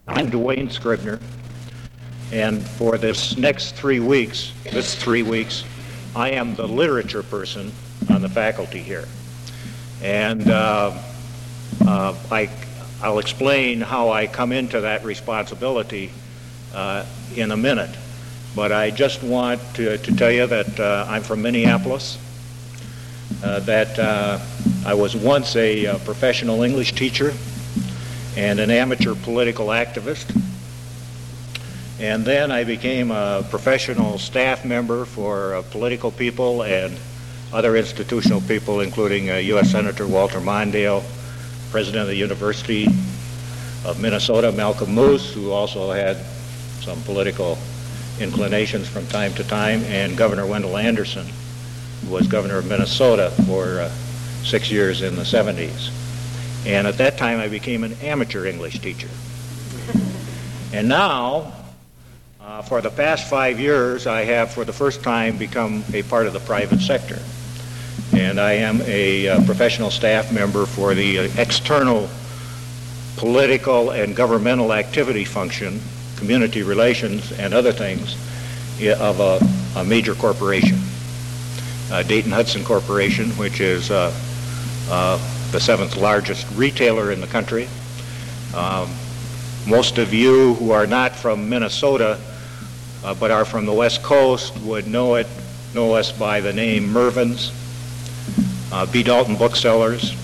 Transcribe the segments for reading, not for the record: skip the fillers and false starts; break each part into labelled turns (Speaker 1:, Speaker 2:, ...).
Speaker 1: I'm Dwayne Scribner, and for this next 3 weeks, I am the literature person on the faculty here. And I'll explain how I come into that responsibility in a minute. But I just want to tell you that I'm from Minneapolis, that I was once a professional English teacher and an amateur political activist. And then I became a professional staff member for political people and other institutional people, including U.S. Senator Walter Mondale, President of the University of Minnesota, Malcolm Moose, who also had some political inclinations from time to time, and Governor Wendell Anderson, who was governor of Minnesota for 6 years in the 70s. And at that time, I became an amateur English teacher. And now, for the past 5 years, I have, for the first time, become a part of the private sector. And I am a professional staff member for the external political and governmental activity function, community relations, and other things of a major corporation, Dayton Hudson Corporation, which is the 7th largest retailer in the country. Most of you who are not from Minnesota but are from the West Coast would know us by the name Mervyn's, B. Dalton Booksellers.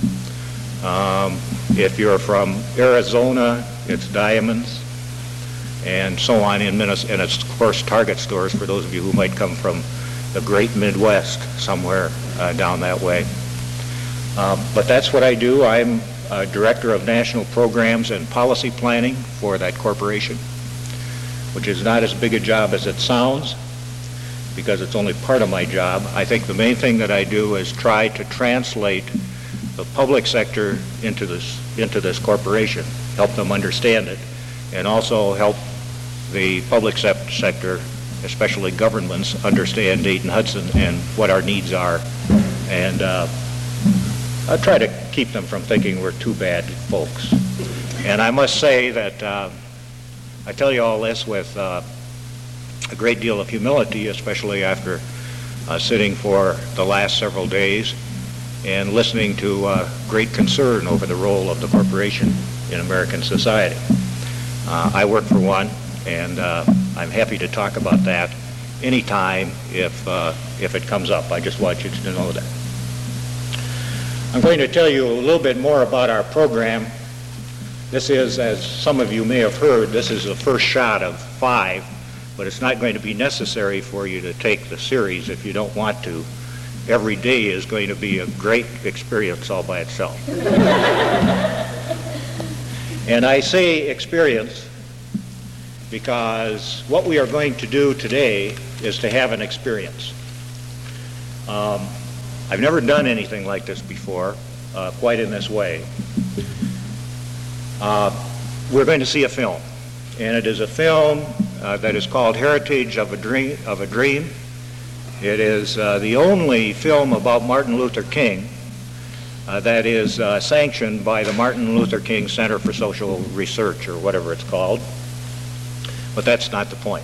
Speaker 1: If you're from Arizona, it's Diamonds, and so on in Minnesota. And it's, of course, Target stores for those of you who might come from the great Midwest, somewhere down that way. But that's what I do. I'm Director of National Programs and Policy Planning for that corporation, which is not as big a job as it sounds, because it's only part of my job. I think the main thing that I do is try to translate the public sector into this corporation, help them understand it, and also help the public sector, especially governments, understand Dayton Hudson and what our needs are. And I try to keep them from thinking we're too bad folks. And I must say that I tell you all this with a great deal of humility, especially after sitting for the last several days and listening to great concern over the role of the corporation in American society. I work for one, and I'm happy to talk about that anytime if it comes up. I just want you to know that. I'm going to tell you a little bit more about our program. This is, as some of you may have heard, this is the first shot of 5, but it's not going to be necessary for you to take the series if you don't want to. Every day is going to be a great experience all by itself. And I say experience because what we are going to do today is to have an experience. I've never done anything like this before, quite in this way. We're going to see a film, and it is a film that is called Heritage of a Dream. It is the only film about Martin Luther King that is sanctioned by the Martin Luther King Center for Social Research, or whatever it's called. But that's not the point.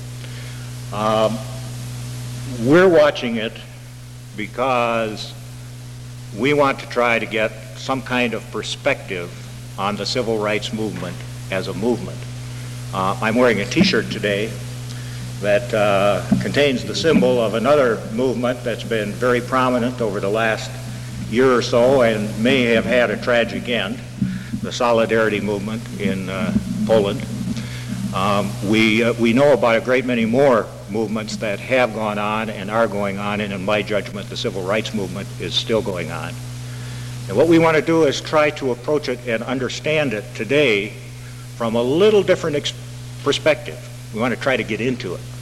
Speaker 1: We're watching it because we want to try to get some kind of perspective on the civil rights movement as a movement. I'm wearing a t-shirt today that contains the symbol of another movement that's been very prominent over the last year or so and may have had a tragic end, the Solidarity movement in Poland. We know about a great many more movements that have gone on and are going on, and in my judgment, the civil rights movement is still going on. And what we want to do is try to approach it and understand it today from a little different perspective. We want to try to get into it.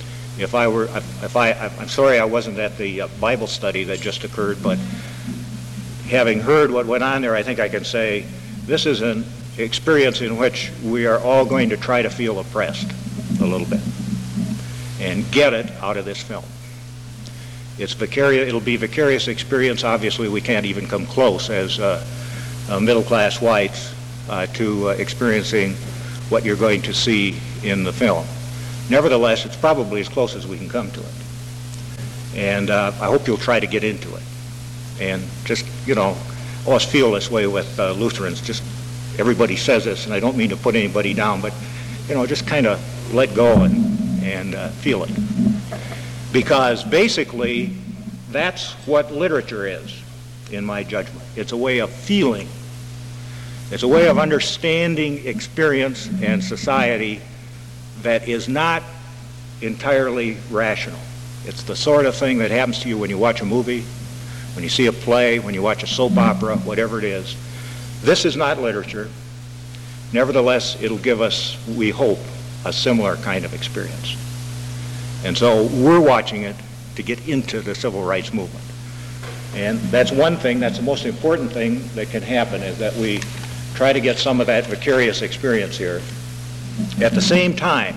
Speaker 1: I'm sorry I wasn't at the Bible study that just occurred, but having heard what went on there, I think I can say this is an experience in which we are all going to try to feel oppressed a little bit and get it out of this film. It's vicarious. It'll be a vicarious experience. Obviously, we can't even come close as middle-class whites to experiencing what you're going to see in the film. Nevertheless, it's probably as close as we can come to it. And I hope you'll try to get into it. And just, I always feel this way with Lutherans. Just everybody says this, and I don't mean to put anybody down, but, just kind of let go and feel it. Because basically, that's what literature is, in my judgment. It's a way of feeling. It's a way of understanding experience and society that is not entirely rational. It's the sort of thing that happens to you when you watch a movie, when you see a play, when you watch a soap opera, whatever it is. This is not literature. Nevertheless, it'll give us, we hope, a similar kind of experience. And so we're watching it to get into the civil rights movement. And that's one thing, that's the most important thing that can happen, is that we try to get some of that vicarious experience here. At the same time,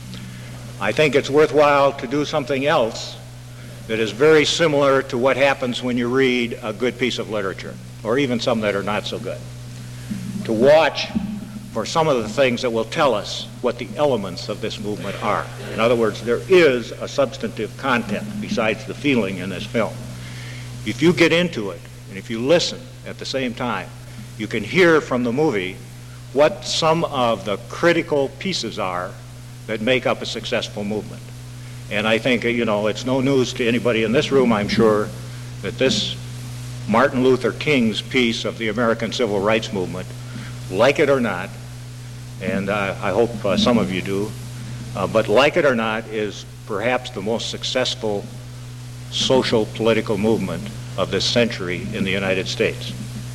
Speaker 1: I think it's worthwhile to do something else that is very similar to what happens when you read a good piece of literature, or even some that are not so good. To watch for some of the things that will tell us what the elements of this movement are. In other words, there is a substantive content besides the feeling in this film. If you get into it, and if you listen at the same time, you can hear from the movie what some of the critical pieces are that make up a successful movement. And I think, it's no news to anybody in this room, I'm sure, that this Martin Luther King's piece of the American Civil Rights Movement, like it or not, and I hope some of you do, but like it or not, is perhaps the most successful social political movement of this century in the United States.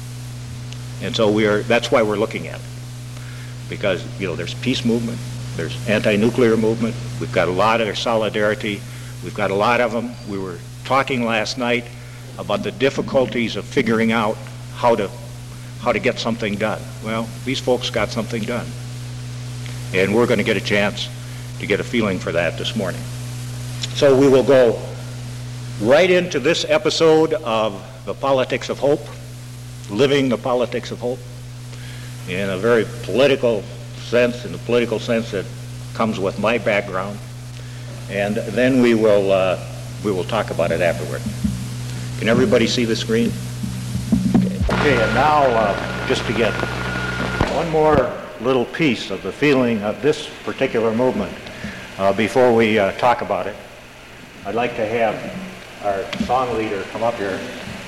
Speaker 1: And so that's why we're looking at it. Because, there's peace movement, there's anti-nuclear movement, we've got a lot of their solidarity, we've got a lot of them. We were talking last night about the difficulties of figuring out how to get something done. Well, these folks got something done. And we're going to get a chance to get a feeling for that this morning. So we will go right into this episode of The Politics of Hope, Living the Politics of Hope, in a very political sense, in the political sense that comes with my background. And then we will talk about it afterward. Can everybody see the screen? Okay, and now just to get one more little piece of the feeling of this particular movement before we talk about it, I'd like to have our song leader come up here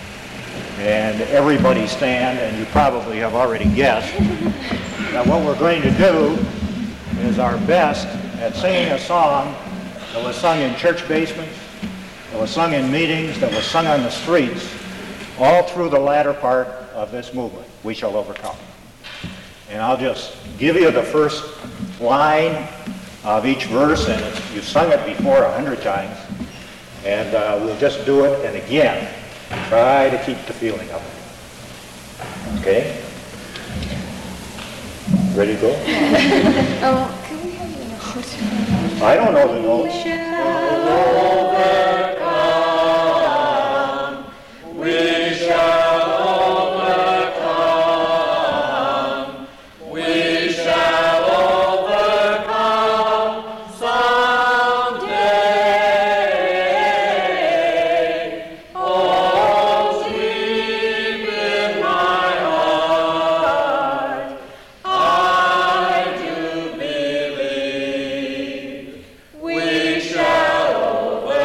Speaker 1: and everybody stand, and you probably have already guessed that what we're going to do is our best at singing a song that was sung in church basements, that was sung in meetings, that was sung on the streets, all through the latter part of this movement, We Shall Overcome. And I'll just give you the first line of each verse, and you've sung it before 100 times, and we'll just do it, and again, try to keep the feeling of it. Okay? Ready to go?
Speaker 2: Oh, can we have the notes?
Speaker 1: I don't know the notes.
Speaker 3: We shall overcome.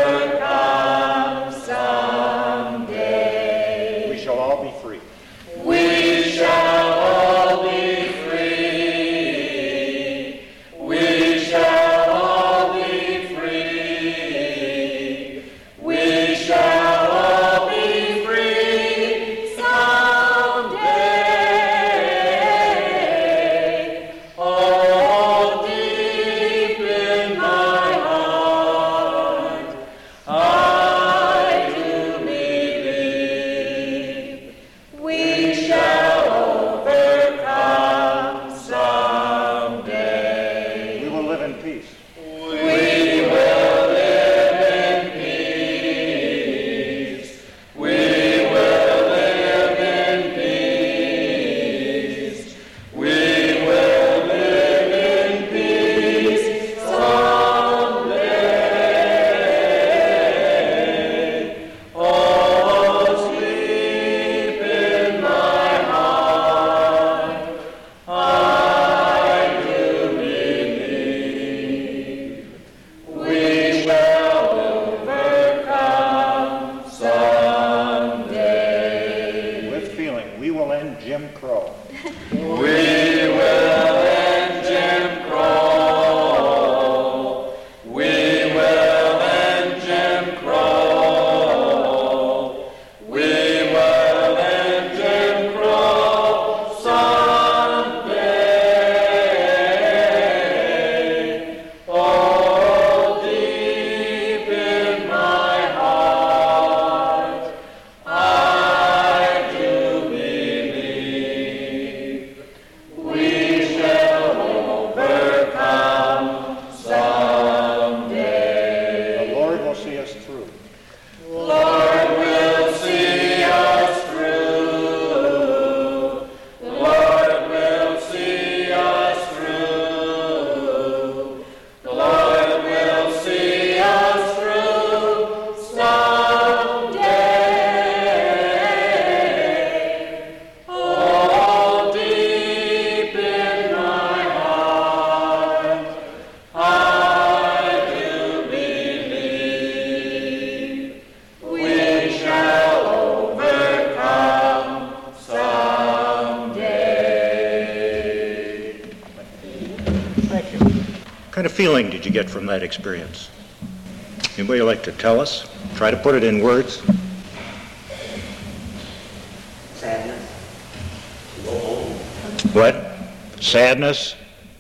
Speaker 1: kind of feeling did you get from that experience? Anybody like to tell us? Try to put it in words.
Speaker 3: Sadness.
Speaker 1: What? Sadness?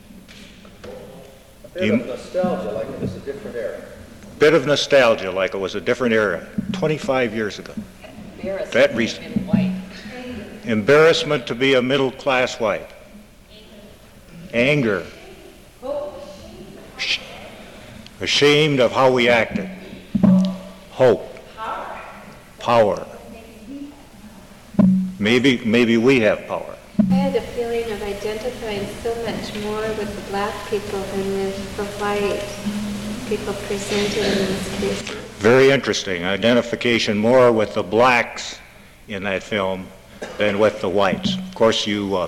Speaker 4: A bit of nostalgia, like it was a different era.
Speaker 1: Bit of nostalgia, like it was a different era, 25 years ago. That reason. Embarrassment to be a middle-class white. Anger. Ashamed of how we acted. Hope. Power. Maybe we have power.
Speaker 2: I had a feeling of identifying so much more with the black people than with the white people presented in this case.
Speaker 1: Very interesting. Identification more with the blacks in that film than with the whites. Of course, you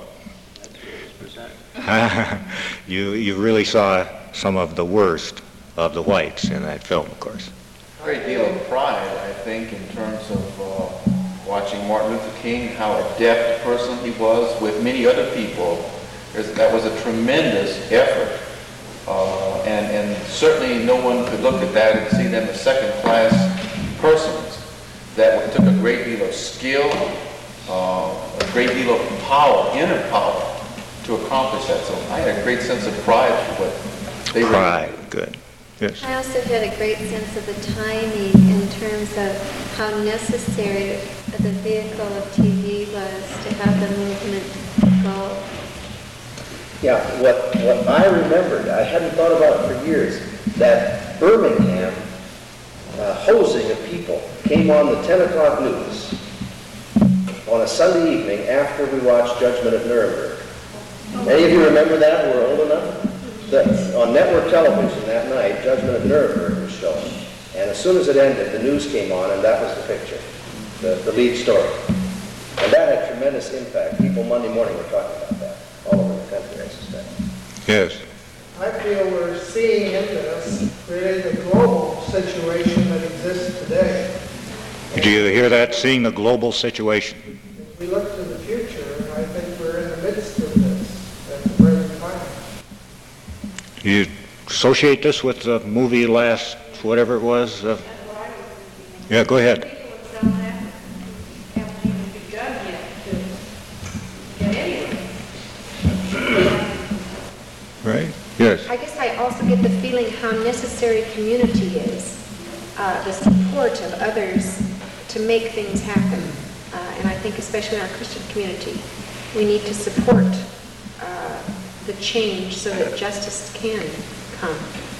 Speaker 1: you really saw some of the worst of the whites in that film, of course.
Speaker 5: A great deal of pride, I think, in terms of watching Martin Luther King, how adept person he was with many other people. That was a tremendous effort. And certainly no one could look at that and see them as second-class persons. That took a great deal of skill, a great deal of power, inner power, to accomplish that. So I had a great sense of pride for what they were.
Speaker 1: Pride, good. Yes.
Speaker 2: I also had a great sense of the timing in terms of how necessary the vehicle of TV was to have the movement go.
Speaker 4: Yeah, what I remembered, I hadn't thought about it for years, that Birmingham hosing of people came on the 10 o'clock news on a Sunday evening after we watched Judgment at Nuremberg. Any of you remember that who were old enough? On network television that night, Judgment at Nuremberg was shown. And as soon as it ended, the news came on, and that was the picture, the lead story. And that had tremendous impact. People Monday morning were talking about that all over the country, I suspect.
Speaker 1: Yes.
Speaker 6: I feel we're seeing into this really the global situation that exists today.
Speaker 1: Do you hear that? Seeing the global situation.
Speaker 6: If we look to the future, I think we're in the midst of this at the present time.
Speaker 1: You associate this with the movie last, whatever it was? Yeah, go ahead. Right? Yes.
Speaker 2: I guess I also get the feeling how necessary community is, the support of others to make things happen. And I think especially in our Christian community, we need to support the change so that justice can come.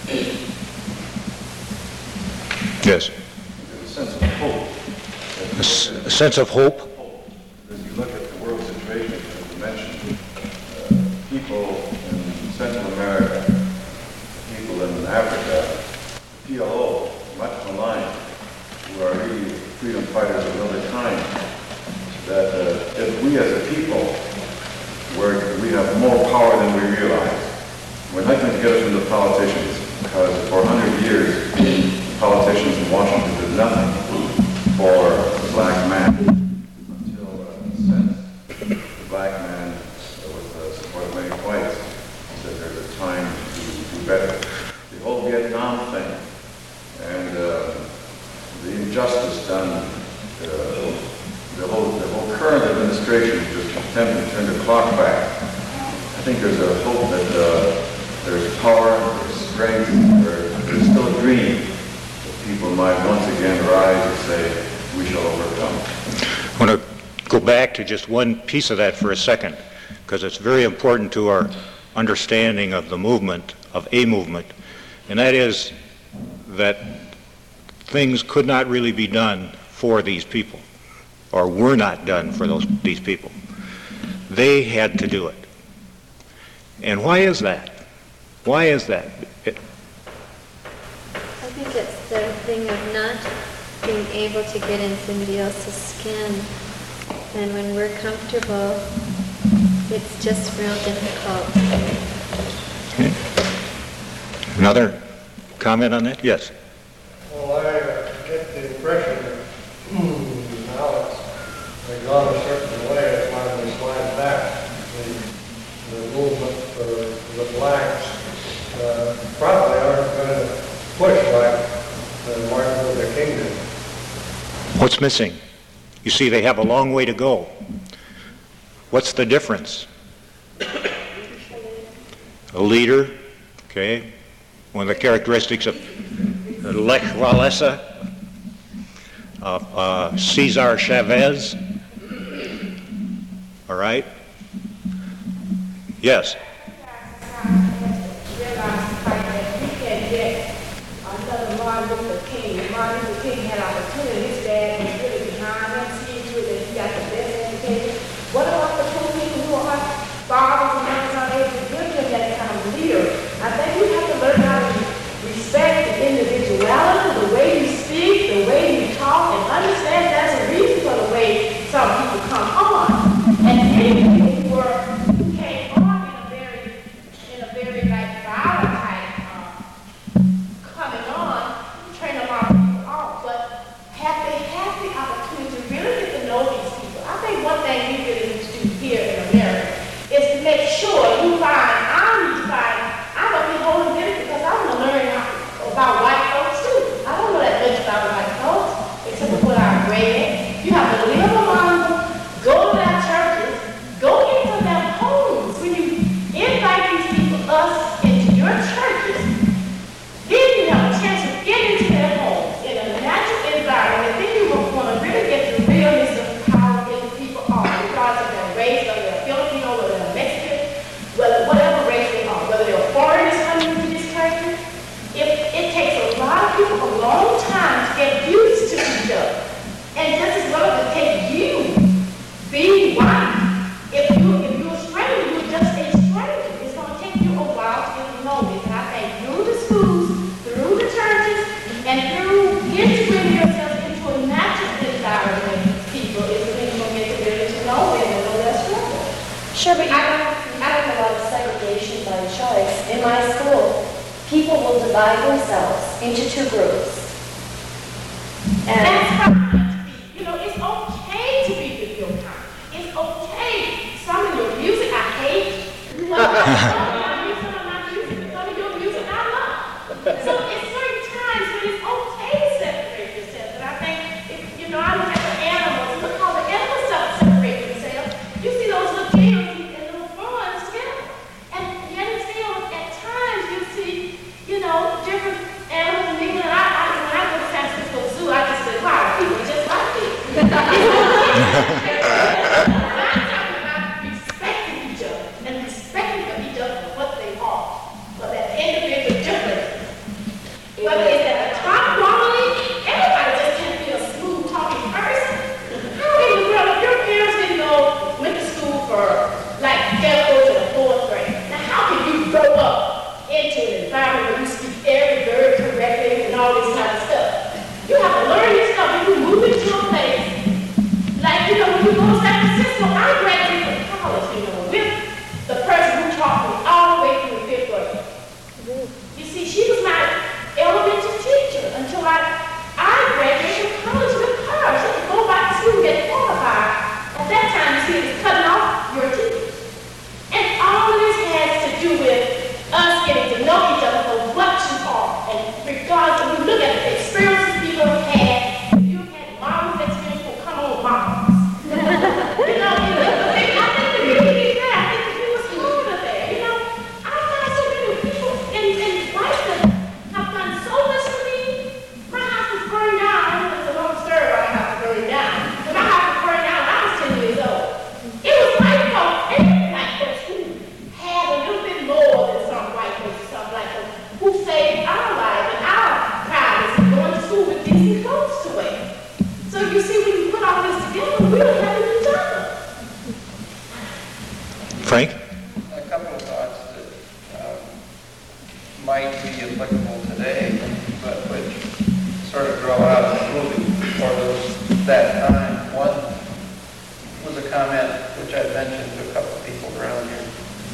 Speaker 1: Yes.
Speaker 5: A sense of hope.
Speaker 1: A sense of hope.
Speaker 5: As you look at the world situation, as you mentioned, people in Central America, people in Africa, PLO, much maligned, who are really freedom fighters of another kind, that if we as a people, we have more power than we realize. We're not going to get us into politicians, because for 100 years, politicians in Washington did nothing for the black man until since the black man, with the support of many whites, said there's a time to do better. The whole Vietnam thing and the injustice done, the whole current administration is just attempting to turn the clock back. I think there's a hope that there's power, there's strength, there's still a dream that people might once again rise and say, we shall overcome.
Speaker 1: I want to go back to just one piece of that for a second, because it's very important to our understanding of the movement, of a movement, and that is that things could not really be done for these people, or were not done for these people. They had to do it. And why is that? Why is that?
Speaker 2: I think it's the thing of not being able to get in somebody else's skin. And when we're comfortable, it's just real difficult.
Speaker 1: Okay. Another comment on that? Yes.
Speaker 6: Well, I get the impression that now it's gone a certain way. It's finally slide back. The movement for the blacks
Speaker 1: What's missing? You see, they have a long way to go. What's the difference? A leader, okay? One of the characteristics of Lech Walesa, Cesar Chavez, all right? Yes?
Speaker 7: Martin Luther King had opportunity. His dad was really behind him, seeing to it that he got the best education. What about the two people who are fathers and mothers not able to give him that kind of leader? I think we have to learn how to respect the individuality, the way you speak, the way you talk, and understand there's a reason for the way some people come on. And many people who came on in a very like violent type coming on, train a lot of people off, but have they had the opportunity to really get to know these people? I think one thing we really need to do here in America is to make sure you find, I'm going to be holding this because I want to learn about white folks too. I don't know that much about white folks, except for what I've read. You have to live among them, go to their churches, go into their homes. When you invite these people, us, into your churches, then you have a chance to get into their homes in a natural environment, and then you will want to really get the realness of how these people are, regardless of their race, whether they're Filipino, whether they're Mexican, whatever race they are, whether they're foreigners coming into this country. It takes a lot of people a long time to get used to each other. And just as well as it takes you being white. If you're a stranger, you're just a stranger. It's going to take you a while to get to know this. And I think through the schools, through the churches, and through integrating yourself into a natural environment with people is when you're going to get to really to know them and know their struggle.
Speaker 8: Sure, but I don't have a lot of segregation by choice. In my school, people will divide themselves into two groups.
Speaker 7: And that's fine. You know, it's okay to be with your kind. It's okay. Some of your music I hate. Some of my music, some of your music I love. So it's certain times when it's okay to separate yourself. And I think, I look at the animals, look how the animals separate themselves. You see those little deers and little fawns together. And yet and still, at times you see, different animals in England. When I go to San Francisco Zoo, I just say, wow, people are just like this. I'm talking about respecting each other and respecting each other for what they are, for that individual difference. Whether it's at the top quality, everybody just can't be a smooth talking person. How in the world, if your parents went to school for they'll go to the 4th grade. Now how can you grow up into an environment where you speak every word correctly and all this kind of stuff? You have to learn this stuff. If you move into a place, when you go to San Francisco, I graduated from college, with the person who taught me all the way through the 5th grade. You see, she was my elementary teacher until I graduated from college with her. She could go back to school and get qualified. At that time, you see, it was cutting off your teachers. And all of this has to do with us getting to know each other for what you are. And regardless, when you look at the experiences people have had, if you've had mom's experience, well, come on, moms. I think the beauty is there. I think the people smarter there. I find so many people in life that have done so much for me. My house was burned down. I know it's a long story about my house burning down. But my house was burned down when I was 10 years old. It was white folks, every white folks who had a little bit more than some white folks or some black folks who saved our lives and our privacy going to school with decent clothes to wear. So you see, when you put all this together, we don't have each other.
Speaker 1: Frank?
Speaker 9: A couple of thoughts that might be applicable today, but which sort of grow out of the movie for that time. One was a comment which I mentioned to a couple of people around here,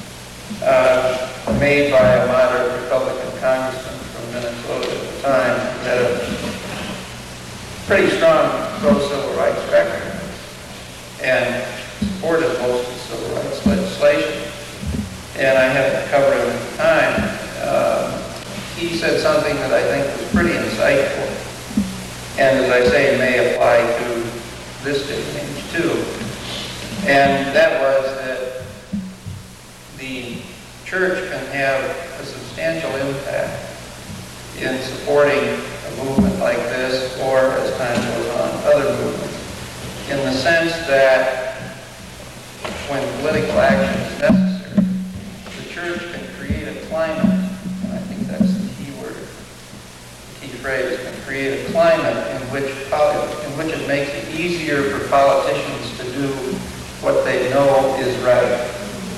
Speaker 9: made by a moderate Republican congressman from Minnesota at the time, who had a pretty strong pro-civil rights record and supported most of the civil rights legislation. And I had to cover him at the time. He said something that I think was pretty insightful. and as I say, may apply to this day and age too. And that was that the church can have a substantial impact in supporting a movement like this, or as time goes on, other movements, in the sense that when political action is necessary, the church can create a climate, and I think that's the key word, the key phrase, can create a climate in which it makes it easier for politicians to do what they know is right.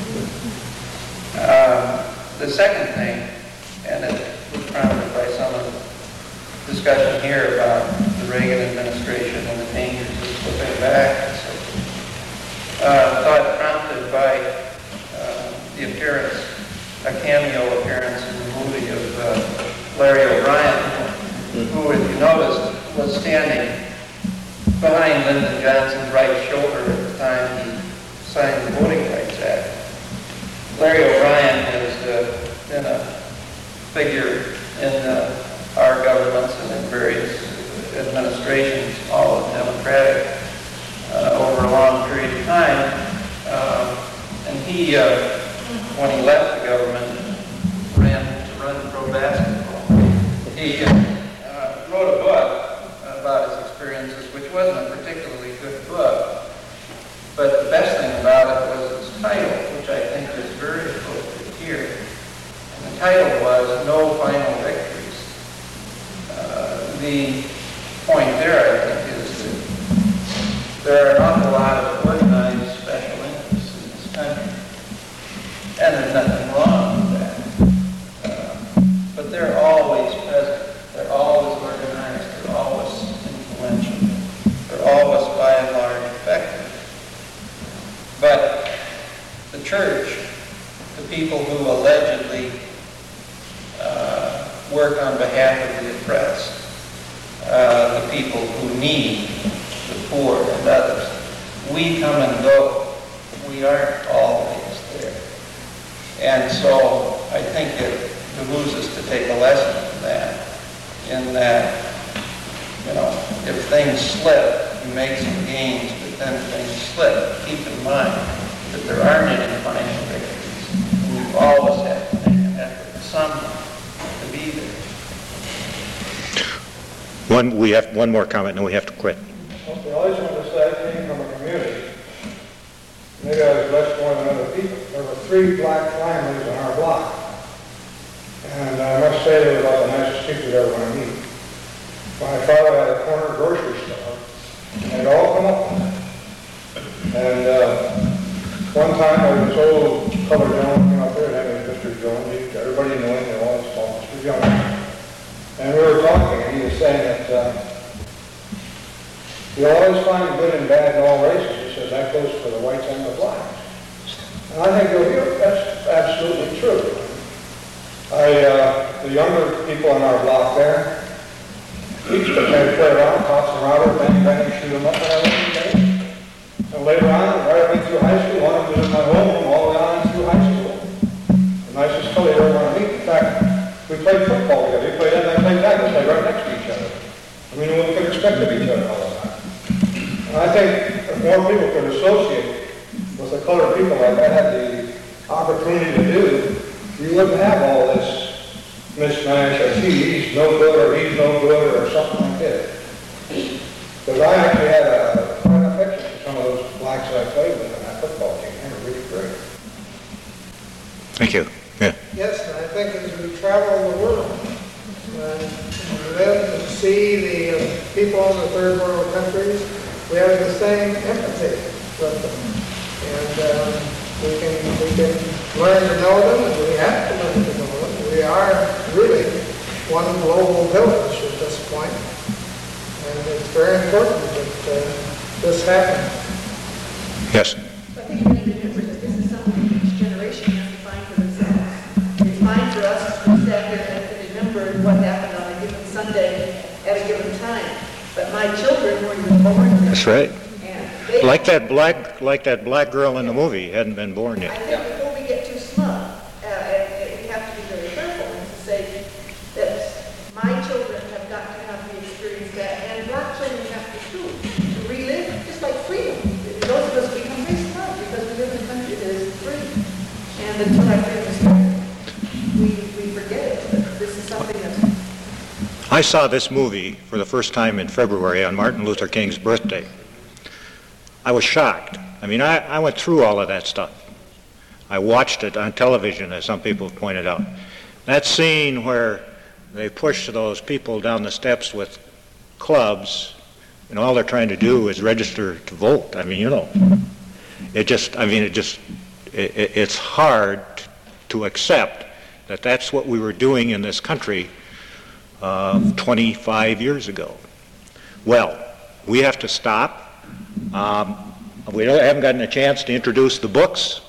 Speaker 9: The second thing, and it was prompted by some of the discussion here about the Reagan administration and the dangers of flipping back and so forth, thought prompted by the appearance, a cameo appearance in the movie of Larry O'Brien, who, if you noticed, was standing behind Lyndon Johnson's right shoulder at the time he signed the Voting Rights Act. Larry O'Brien has been a figure in our governments and in various administrations, all of them Democratic, over a long period of time. And he, when he left the government, ran pro basketball. He wrote a book about his experiences, which wasn't a particularly good book. But the best thing about it was its title, which I think is very appropriate here. And the title was No Final Victories. The point there, I think, is that there are an awful lot of organized special interests in this country. And there's nothing wrong with that. But they're always present. They're always organized. They're always influential. They're always, by and large, effective. But the church, the people who allegedly work on behalf of the oppressed, the people who need the poor and others, we come and go. We aren't always there. And so I think it behooves us to take a lesson from that, in that, if things slip, you make some gains, but then things slip. Keep in mind that there aren't any final victories. And you always have to make an effort somehow to be there.
Speaker 1: We have one more comment, and then we have to quit.
Speaker 6: Okay, I just want to say I came from a community. Maybe I was less more than other people. There were 3 black families on our block. And I must say they were about the nicest people you ever want to meet. My father had a corner grocery store, and they'd all come up with it. And one time I was told Colored Jones came up there, and that was Mr. Jones. Everybody knew him, they always called Mr. Jones. And we were talking, and he was saying that you always find good and bad in all races. He says that goes for the whites and the blacks. And I think that's absolutely true. The younger people on our block there, each of them had to play around, toss them out, bang, bang, shoot them up, and everything. And later on, right up through high school, one of them was in my homeroom all the way on through high school. The nicest fellow you ever want to meet. In fact, we played football together. We played and I played tag. We played right next to each other. I mean, we could expect of each other all the time. And I think if more people could associate with the colored people like I had the opportunity to do, you wouldn't have all this mishmash of he's no good or he's no good or something like that. Because I actually had a quite an affection for some of those blacks that I played with in that football team. They were really great.
Speaker 1: Thank you. Yeah.
Speaker 6: Yes, and I think as we travel the world, and live and see the people in the third world countries, we have the same empathy with them. And we can learn to know them, and we have to learn to know them. We are really one global village at this point. And it's very important that this happens.
Speaker 1: Yes.
Speaker 10: I think we need to remember that this is something each generation has to find for themselves. It's fine for us to sit here and remember what happened on a given Sunday at a given time. But my children were even born then.
Speaker 1: That's right.
Speaker 10: And they,
Speaker 1: Like that black girl in the movie hadn't been born
Speaker 10: I
Speaker 1: yet.
Speaker 10: think before we get too smug, we have to be very careful and to say that my children have got to have the experience that, and
Speaker 1: I saw this movie for the first time in February on Martin Luther King's birthday. I was shocked. I mean, I went through all of that stuff. I watched it on television, as some people have pointed out. That scene where they push those people down the steps with clubs, and all they're trying to do is register to vote. I mean, you know, it's hard to accept that that's what we were doing in this country 25 years ago. Well, we have to stop. We haven't gotten a chance to introduce the books.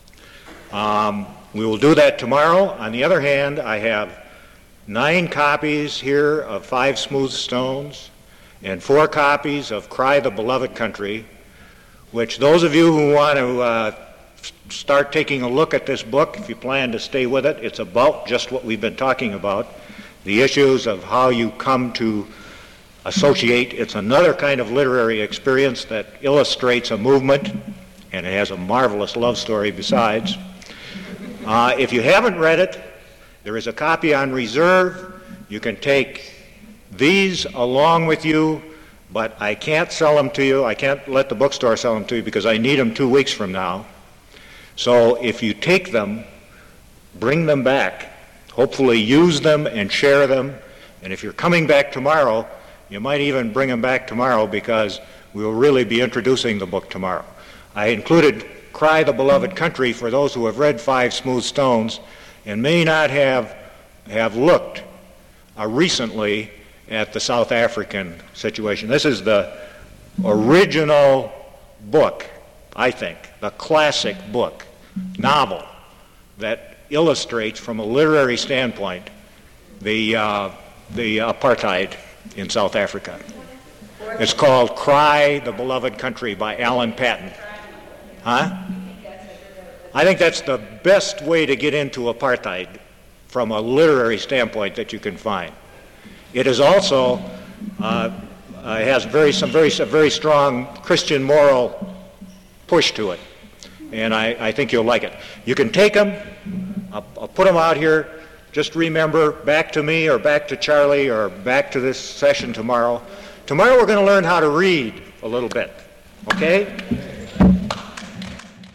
Speaker 1: We will do that tomorrow. On the other hand, I have 9 copies here of Five Smooth Stones and 4 copies of Cry the Beloved Country, which those of you who want to start taking a look at this book, if you plan to stay with it, it's about just what we've been talking about, the issues of how you come to associate. It's another kind of literary experience that illustrates a movement, and it has a marvelous love story besides. If you haven't read it, there is a copy on reserve. You can take these along with you, but I can't sell them to you. I can't let the bookstore sell them to you because I need them 2 weeks from now. So if you take them, bring them back. Hopefully use them and share them. And if you're coming back tomorrow, you might even bring them back tomorrow because we will really be introducing the book tomorrow. I included Cry the Beloved Country for those who have read Five Smooth Stones and may not have looked recently at the South African situation. This is the original book, I think, the classic book, novel, that illustrates from a literary standpoint the apartheid in South Africa. It's called Cry the Beloved Country by Alan Paton. Huh? I think that's the best way to get into apartheid from a literary standpoint that you can find. It is also has a very strong Christian moral push to it, and I think you'll like it. You can take them. I'll put them out here. Just remember, back to me or back to Charlie or back to this session tomorrow. Tomorrow we're going to learn how to read a little bit, okay?